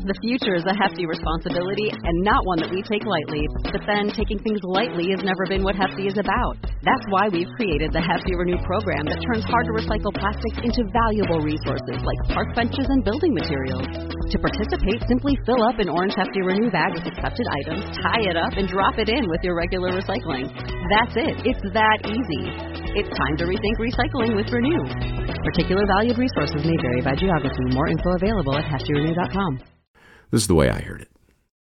The future is a hefty responsibility and not one that we take lightly. But then taking things lightly has never been what Hefty is about. That's why we've created the Hefty Renew program that turns hard-to-recycle plastics into valuable resources like park benches and building materials. To participate, simply fill up an orange Hefty Renew bag with accepted items, tie it up, and drop it in with your regular recycling. That's it. It's that easy. It's time to rethink recycling with Renew. Particular valued resources may vary by geography. More info available at heftyrenew.com. This is the way I heard it.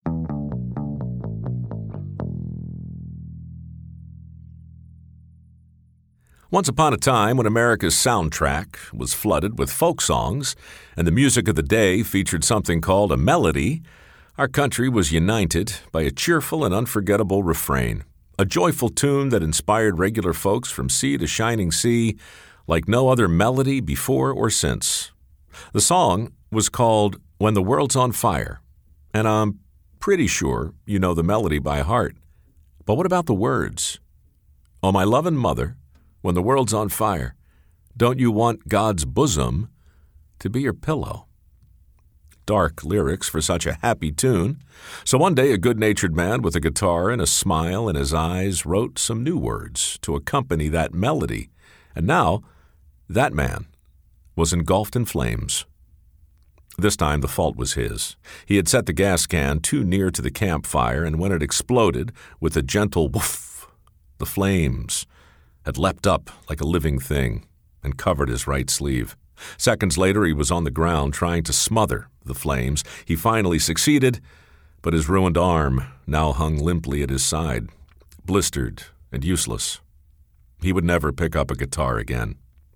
Once upon a time, when America's soundtrack was flooded with folk songs and the music of the day featured something called a melody, our country was united by a cheerful and unforgettable refrain, a joyful tune that inspired regular folks from sea to shining sea like no other melody before or since. The song was called When the World's on Fire, and I'm pretty sure you know the melody by heart. But what about the words? Oh, my lovin' mother, when the world's on fire, don't you want God's bosom to be your pillow? Dark lyrics for such a happy tune. So one day a good-natured man with a guitar and a smile in his eyes wrote some new words to accompany that melody. And now, that man was engulfed in flames. This time the fault was his. He had set the gas can too near to the campfire, and when it exploded with a gentle woof, the flames had leapt up like a living thing and covered his right sleeve. Seconds later, he was on the ground trying to smother the flames. He finally succeeded, but his ruined arm now hung limply at his side, blistered and useless. He would never pick up a guitar again.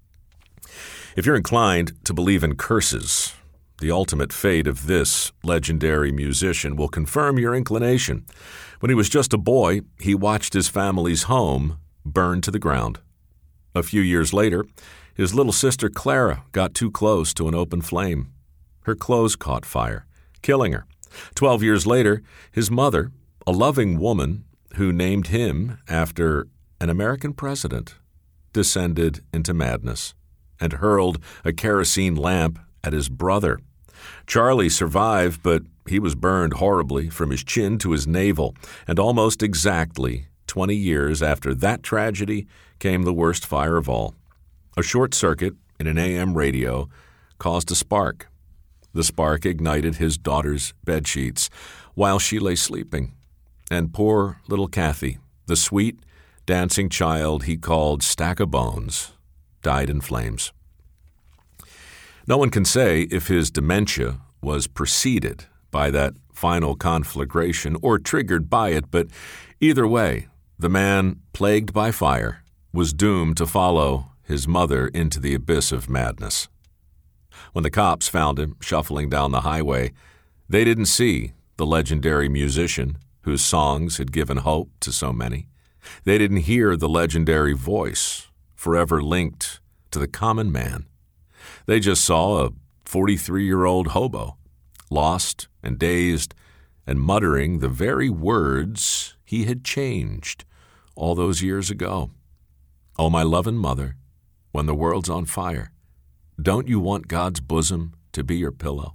If you're inclined to believe in curses, the ultimate fate of this legendary musician will confirm your inclination. When he was just a boy, he watched his family's home burn to the ground. A few years later, his little sister Clara got too close to an open flame. Her clothes caught fire, killing her. 12 years later, his mother, a loving woman who named him after an American president, descended into madness and hurled a kerosene lamp at his brother. Charlie survived, but he was burned horribly from his chin to his navel, and almost exactly 20 years after that tragedy came the worst fire of all. A short circuit in an AM radio caused a spark. The spark ignited his daughter's bedsheets while she lay sleeping, and poor little Kathy, the sweet, dancing child he called Stack of Bones, died in flames. No one can say if his dementia was preceded by that final conflagration or triggered by it, but either way, the man plagued by fire was doomed to follow his mother into the abyss of madness. When the cops found him shuffling down the highway, they didn't see the legendary musician whose songs had given hope to so many. They didn't hear the legendary voice forever linked to the common man. They just saw a 43-year-old hobo, lost and dazed and muttering the very words he had changed all those years ago. Oh, my lovin' mother, when the world's on fire, don't you want God's bosom to be your pillow?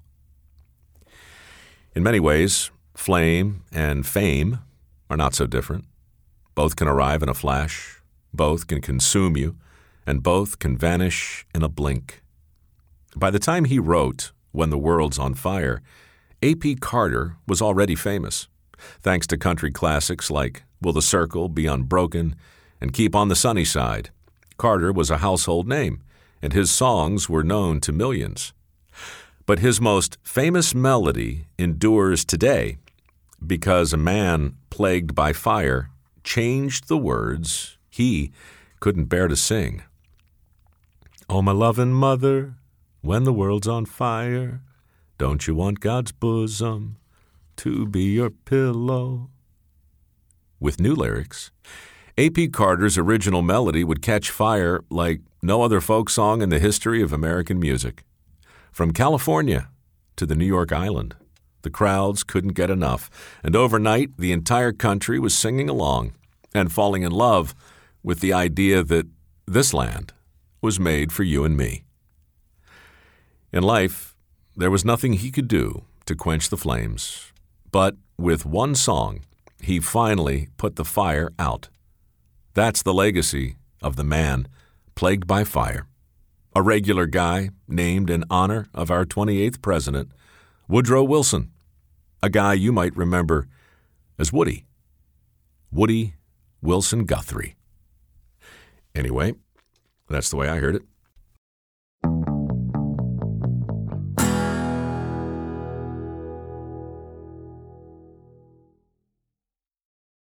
In many ways, flame and fame are not so different. Both can arrive in a flash, both can consume you, and both can vanish in a blink. By the time he wrote When the World's on Fire, A.P. Carter was already famous, thanks to country classics like Will the Circle Be Unbroken and Keep on the Sunny Side. Carter was a household name, and his songs were known to millions. But his most famous melody endures today because a man plagued by fire changed the words he couldn't bear to sing. Oh, my lovin' mother, when the world's on fire, don't you want God's bosom to be your pillow? With new lyrics, A.P. Carter's original melody would catch fire like no other folk song in the history of American music. From California to the New York Island, the crowds couldn't get enough, and overnight the entire country was singing along and falling in love with the idea that this land was made for you and me. In life, there was nothing he could do to quench the flames. But with one song, he finally put the fire out. That's the legacy of the man plagued by fire. A regular guy named in honor of our 28th president, Woodrow Wilson. A guy you might remember as Woody. Woody Wilson Guthrie. Anyway, that's the way I heard it.